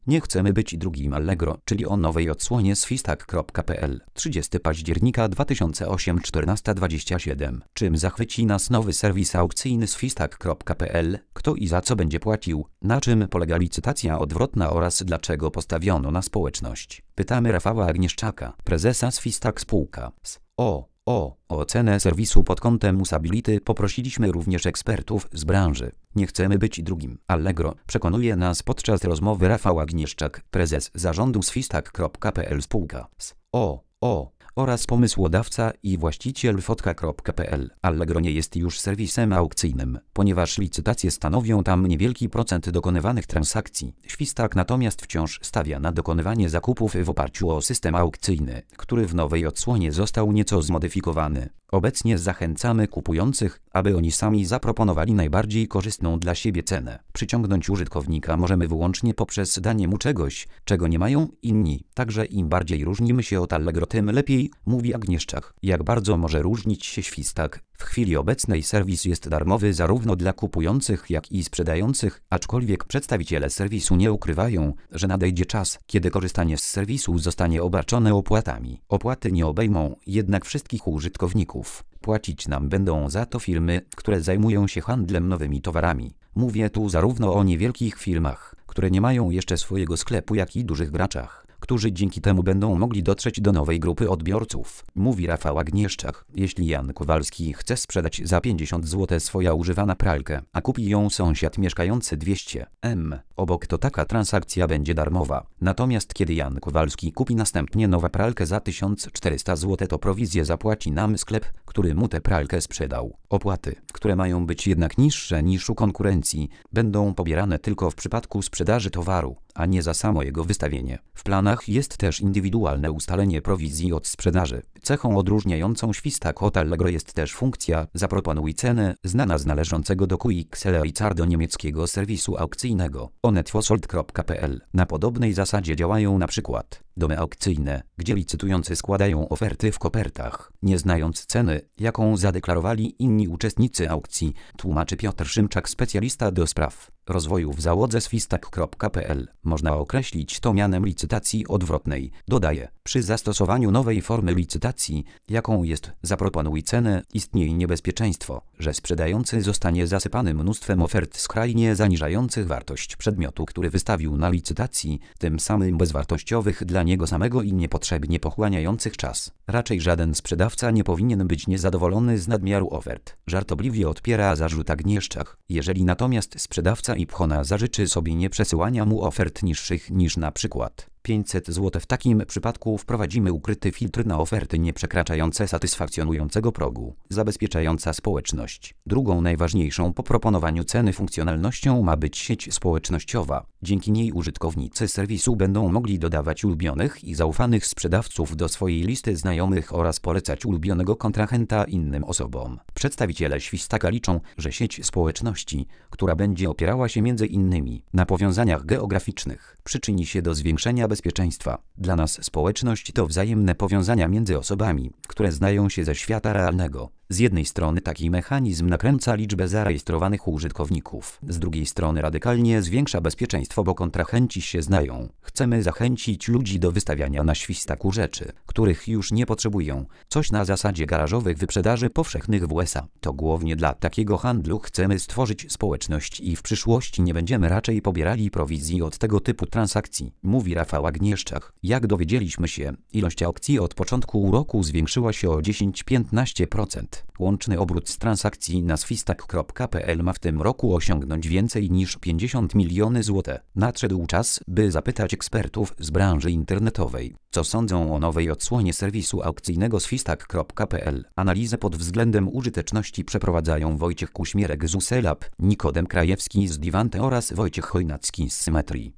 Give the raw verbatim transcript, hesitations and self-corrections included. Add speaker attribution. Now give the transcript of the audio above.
Speaker 1: Nie chcemy być drugim Allegro, czyli o nowej odsłonie swistak kropka pe el. trzydziestego października dwa tysiące ósmego, czternasta dwadzieścia siedem. Czym zachwyci nas nowy serwis aukcyjny swistak kropka pe el? Kto i za co będzie płacił? Na czym polega licytacja odwrotna oraz dlaczego postawiono na społeczność? Pytamy Rafała Agnieszczaka, prezesa Swistak Spółka. O O ocenę serwisu pod kątem usability poprosiliśmy również ekspertów z branży. Nie chcemy być drugim Allegro, przekonuje nas podczas rozmowy Rafał Agnieszczak, prezes zarządu swistak kropka pe el spółka. O O oraz pomysłodawca i właściciel fotka kropka pe el. Allegro nie jest już serwisem aukcyjnym, ponieważ licytacje stanowią tam niewielki procent dokonywanych transakcji. Swistak natomiast wciąż stawia na dokonywanie zakupów w oparciu o system aukcyjny, który w nowej odsłonie został nieco zmodyfikowany. Obecnie zachęcamy kupujących, aby oni sami zaproponowali najbardziej korzystną dla siebie cenę. Przyciągnąć użytkownika możemy wyłącznie poprzez danie mu czegoś, czego nie mają inni. Także im bardziej różnimy się od Allegro, tym lepiej, mówi Agnieszczak. Jak bardzo może różnić się Swistak? W chwili obecnej serwis jest darmowy zarówno dla kupujących, jak i sprzedających, aczkolwiek przedstawiciele serwisu nie ukrywają, że nadejdzie czas, kiedy korzystanie z serwisu zostanie obarczone opłatami. Opłaty nie obejmą jednak wszystkich użytkowników. Płacić nam będą za to firmy, które zajmują się handlem nowymi towarami. Mówię tu zarówno o niewielkich firmach, które nie mają jeszcze swojego sklepu, jak i dużych graczach, którzy dzięki temu będą mogli dotrzeć do nowej grupy odbiorców, mówi Rafał Agnieszczak. Jeśli Jan Kowalski chce sprzedać za pięćdziesiąt złotych swoją używaną pralkę, a kupi ją sąsiad mieszkający dwieście metrów obok, to taka transakcja będzie darmowa. Natomiast kiedy Jan Kowalski kupi następnie nową pralkę za tysiąc czterysta złotych, to prowizję zapłaci nam sklep, który mu tę pralkę sprzedał. Opłaty, które mają być jednak niższe niż u konkurencji, będą pobierane tylko w przypadku sprzedaży towaru, a nie za samo jego wystawienie. W planach jest też indywidualne ustalenie prowizji od sprzedaży. Cechą odróżniającą Swistak od Allegro jest też funkcja zaproponuj cenę, znana z należącego do Q X L R do niemieckiego serwisu aukcyjnego onetwosold kropka pe el. Na podobnej zasadzie działają na przykład domy aukcyjne, gdzie licytujący składają oferty w kopertach, nie znając ceny, jaką zadeklarowali inni uczestnicy aukcji, tłumaczy Piotr Szymczak, specjalista do spraw rozwoju w załodze swistak kropka pe el. Można określić to mianem licytacji odwrotnej. Dodaje, przy zastosowaniu nowej formy licytacji, jaką jest zaproponuj cenę, istnieje niebezpieczeństwo, że sprzedający zostanie zasypany mnóstwem ofert skrajnie zaniżających wartość przedmiotu, który wystawił na licytacji, tym samym bezwartościowych dla niego samego i niepotrzebnie pochłaniających czas. Raczej żaden sprzedawca nie powinien być niezadowolony z nadmiaru ofert. Żartobliwie odpiera zarzut Agnieszczak. Jeżeli natomiast sprzedawca i pchona zażyczy sobie nie przesyłania mu ofert niższych niż na przykład pięćset złotych, w takim przypadku wprowadzimy ukryty filtr na oferty nie przekraczające satysfakcjonującego progu, zabezpieczająca społeczność. Drugą najważniejszą po proponowaniu ceny funkcjonalnością ma być sieć społecznościowa. Dzięki niej użytkownicy serwisu będą mogli dodawać ulubionych i zaufanych sprzedawców do swojej listy znajomych oraz polecać ulubionego kontrahenta innym osobom. Przedstawiciele Swistaka liczą, że sieć społeczności, która będzie opierała się między innymi na powiązaniach geograficznych, przyczyni się do zwiększenia bezpieczeństwa. Dla nas społeczność to wzajemne powiązania między osobami, które znają się ze świata realnego. Z jednej strony taki mechanizm nakręca liczbę zarejestrowanych użytkowników, z drugiej strony radykalnie zwiększa bezpieczeństwo, bo kontrahenci się znają. Chcemy zachęcić ludzi do wystawiania na Swistaku rzeczy, których już nie potrzebują. Coś na zasadzie garażowych wyprzedaży powszechnych w U S A. To głównie dla takiego handlu chcemy stworzyć społeczność i w przyszłości nie będziemy raczej pobierali prowizji od tego typu transakcji, mówi Rafał Agnieszczak. Jak dowiedzieliśmy się, ilość aukcji od początku roku zwiększyła się o dziesięć do piętnastu procent. Łączny obrót z transakcji na swistak kropka pe el ma w tym roku osiągnąć więcej niż pięćdziesiąt milionów złotych. Nadszedł czas, by zapytać ekspertów z branży internetowej, co sądzą o nowej odsłonie serwisu aukcyjnego swistak kropka pe el. Analizę pod względem użyteczności przeprowadzają Wojciech Kuśmierek z Uselab, Nikodem Krajewski z Divante oraz Wojciech Chojnacki z Symetrii.